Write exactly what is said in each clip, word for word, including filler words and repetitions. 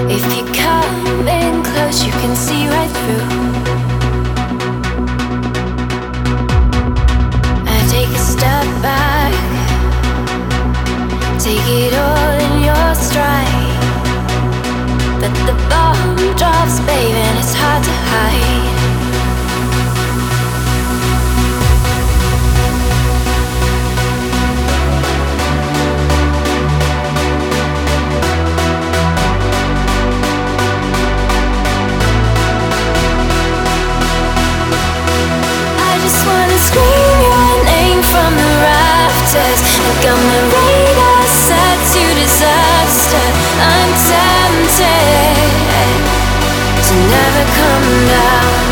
If you come in close, you can see right through. I take a step back, take it all in your stride. But the bomb drops, babe, and it's hard to hide. Scream your name from the rafters. I got my radar set to disaster. I'm tempted to never come down.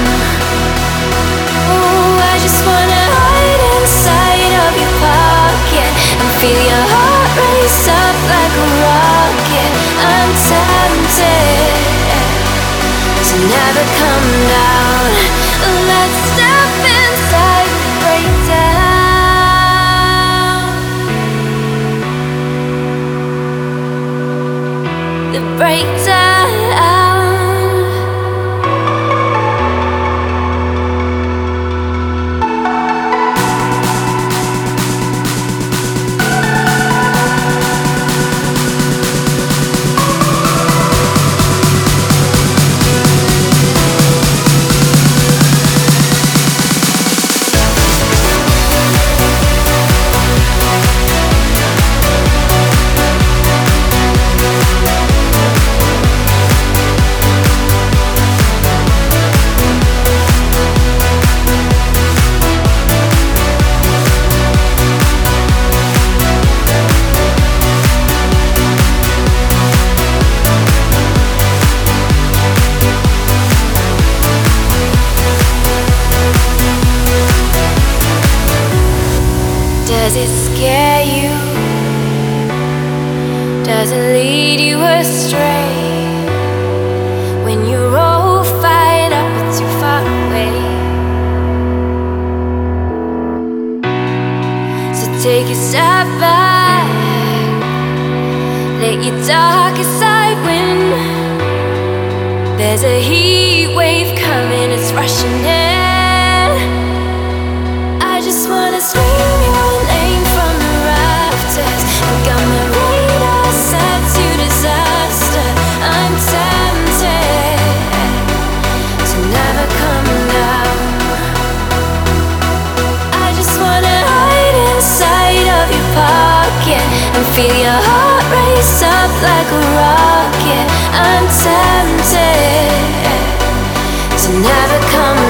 Oh, I just wanna hide inside of your pocket and feel your heart race up like a rocket. I'm tempted to never come down. Let's step inside the breakdown. The breakdown. Does it scare you? Does it lead you astray? When you roll fired up, it's too far away. So take a step back, let your darkest side win. There's a heat wave coming, it's rushing in. I just wanna scream your name from the rafters. I got my radar set to disaster. I'm tempted to never come down. I just wanna hide inside of your pocket and feel your heart race up like a rocket. I'm tempted to never come